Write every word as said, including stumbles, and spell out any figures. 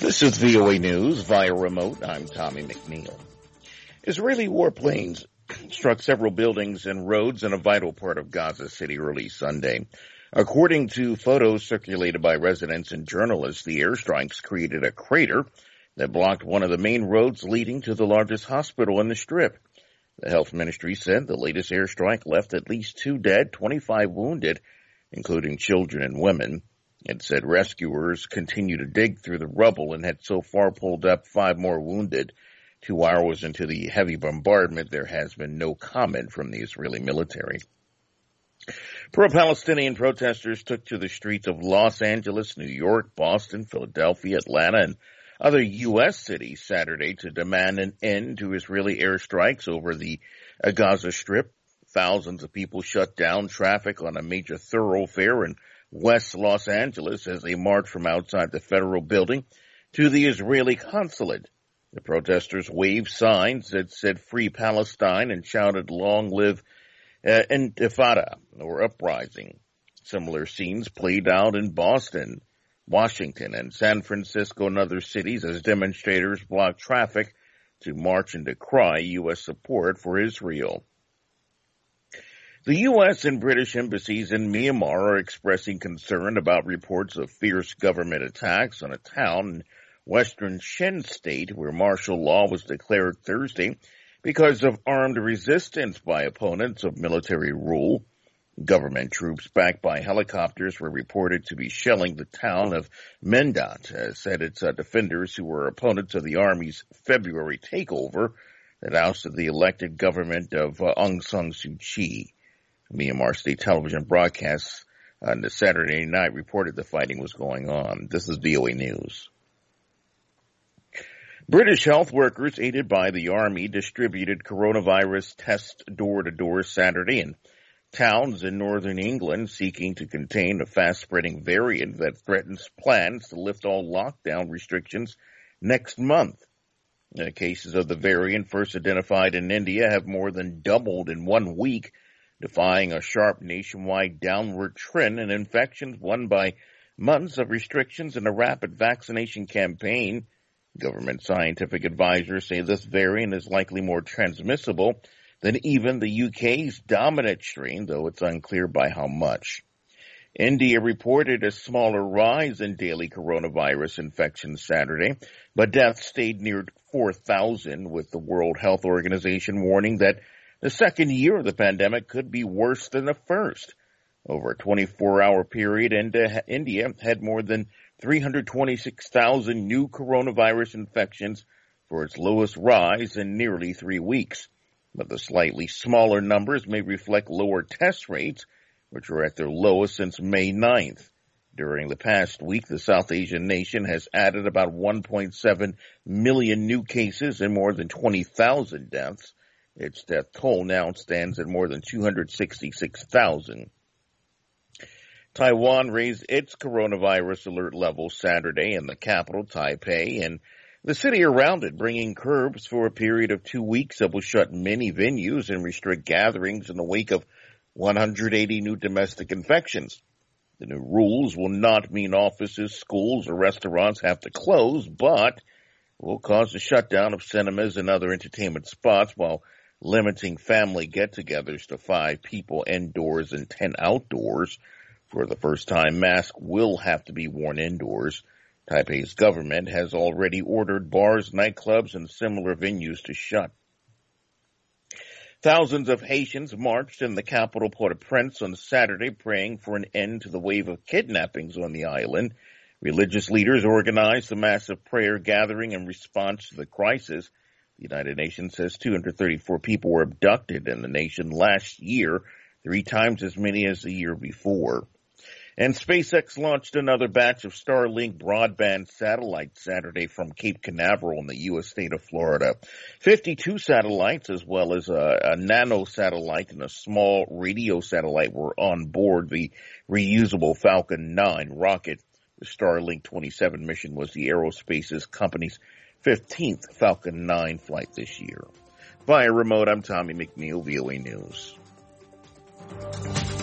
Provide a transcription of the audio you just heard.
This is V O A News via remote. I'm Tommy McNeil. Israeli warplanes struck several buildings and roads in a vital part of Gaza City early Sunday. According to photos circulated by residents and journalists, the airstrikes created a crater that blocked one of the main roads leading to the largest hospital in the Strip. The health ministry said the latest airstrike left at least two dead, twenty-five wounded, including children and women. It said rescuers continue to dig through the rubble and had so far pulled up five more wounded. Two hours into the heavy bombardment, there has been no comment from the Israeli military. Pro-Palestinian protesters took to the streets of Los Angeles, New York, Boston, Philadelphia, Atlanta, and other U S cities Saturday to demand an end to Israeli airstrikes over the Gaza Strip. Thousands of people shut down traffic on a major thoroughfare in West Los Angeles as they marched from outside the federal building to the Israeli consulate. The protesters waved signs that said Free Palestine and shouted Long Live uh, Intifada, or uprising. Similar scenes played out in Boston, Washington, and San Francisco and other cities as demonstrators blocked traffic to march and decry U S support for Israel. The U S and British embassies in Myanmar are expressing concern about reports of fierce government attacks on a town in western Shen State where martial law was declared Thursday because of armed resistance by opponents of military rule. Government troops backed by helicopters were reported to be shelling the town of Mendat, uh, said its uh, defenders who were opponents of the army's February takeover that ousted the elected government of uh, Aung San Suu Kyi. Myanmar state television broadcasts on the Saturday night reported the fighting was going on. This is V O A News. British health workers, aided by the Army, distributed coronavirus tests door-to-door Saturday in towns in northern England seeking to contain a fast-spreading variant that threatens plans to lift all lockdown restrictions next month. The cases of the variant first identified in India have more than doubled in one week, defying a sharp nationwide downward trend in infections won by months of restrictions and a rapid vaccination campaign. Government scientific advisors say this variant is likely more transmissible than even the U K's dominant strain, though it's unclear by how much. India reported a smaller rise in daily coronavirus infections Saturday, but deaths stayed near four thousand, with the World Health Organization warning that the second year of the pandemic could be worse than the first. Over a twenty-four hour period, India had more than three hundred twenty-six thousand new coronavirus infections for its lowest rise in nearly three weeks. But the slightly smaller numbers may reflect lower test rates, which are at their lowest since May ninth. During the past week, the South Asian nation has added about one point seven million new cases and more than twenty thousand deaths. Its death toll now stands at more than two hundred sixty-six thousand. Taiwan raised its coronavirus alert level Saturday in the capital, Taipei, and the city around it, bringing curbs for a period of two weeks that will shut many venues and restrict gatherings in the wake of one hundred eighty new domestic infections. The new rules will not mean offices, schools, or restaurants have to close, but will cause the shutdown of cinemas and other entertainment spots while limiting family get-togethers to five people indoors and ten outdoors. For the first time, masks will have to be worn indoors. Taipei's government has already ordered bars, nightclubs, and similar venues to shut. Thousands of Haitians marched in the capital Port-au-Prince on Saturday, praying for an end to the wave of kidnappings on the island. Religious leaders organized a massive prayer gathering in response to the crisis. The United Nations says two hundred thirty-four people were abducted in the nation last year, three times as many as the year before. And SpaceX launched another batch of Starlink broadband satellites Saturday from Cape Canaveral in the U S state of Florida. fifty-two satellites, as well as a, a nano satellite and a small radio satellite, were on board the reusable Falcon nine rocket. The Starlink twenty-seven mission was the aerospace company's fifteenth Falcon nine flight this year. Via remote, I'm Tommy McNeil, V O A News.